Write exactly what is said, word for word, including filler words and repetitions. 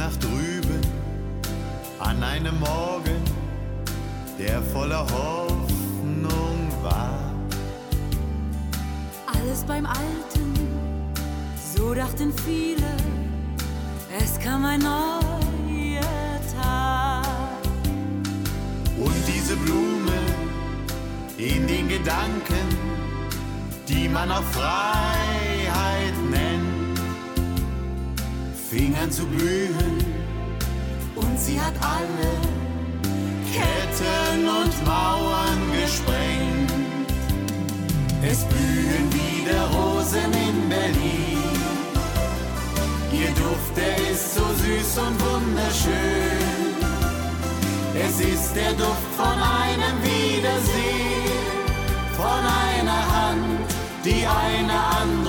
nach drüben an einem Morgen, der voller Hoffnung war. Alles beim Alten, so dachten viele, es kam ein neuer Tag. Und diese Blume in den Gedanken, die man auch Freiheit nennt, fing an zu blühen und sie hat alle Ketten und Mauern gesprengt. Es blühen wieder Rosen in Berlin, ihr Duft, der ist so süß und wunderschön. Es ist der Duft von einem Wiedersehen, von einer Hand, die eine andere